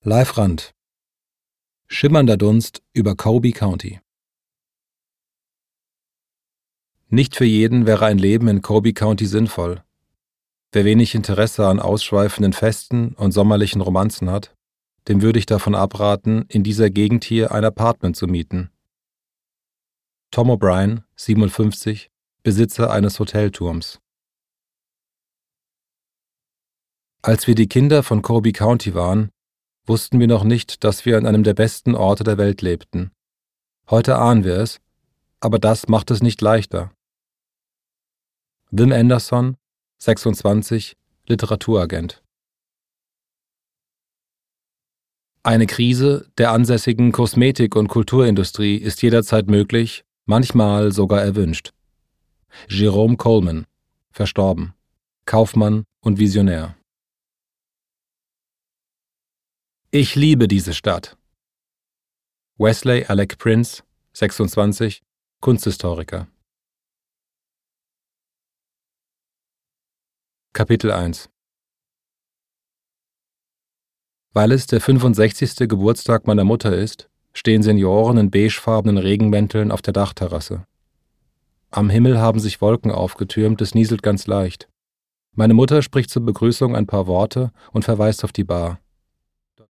Live-Rand. Schimmernder Dunst über Colby County. Nicht für jeden wäre ein Leben in Colby County sinnvoll. Wer wenig Interesse an ausschweifenden Festen und sommerlichen Romanzen hat, dem würde ich davon abraten, in dieser Gegend hier ein Apartment zu mieten. Tom O'Brien, 57, Besitzer eines Hotelturms. Als wir die Kinder von Colby County waren, wussten wir noch nicht, dass wir an einem der besten Orte der Welt lebten. Heute ahnen wir es, aber das macht es nicht leichter. Wim Anderson, 26, Literaturagent. Eine Krise der ansässigen Kosmetik- und Kulturindustrie ist jederzeit möglich, manchmal sogar erwünscht. Jerome Coleman, verstorben, Kaufmann und Visionär. Ich liebe diese Stadt. Wesley Alec Prince, 26, Kunsthistoriker. Kapitel 1. Weil es der 65. Geburtstag meiner Mutter ist, stehen Senioren in beigefarbenen Regenmänteln auf der Dachterrasse. Am Himmel haben sich Wolken aufgetürmt, es nieselt ganz leicht. Meine Mutter spricht zur Begrüßung ein paar Worte und verweist auf die Bar.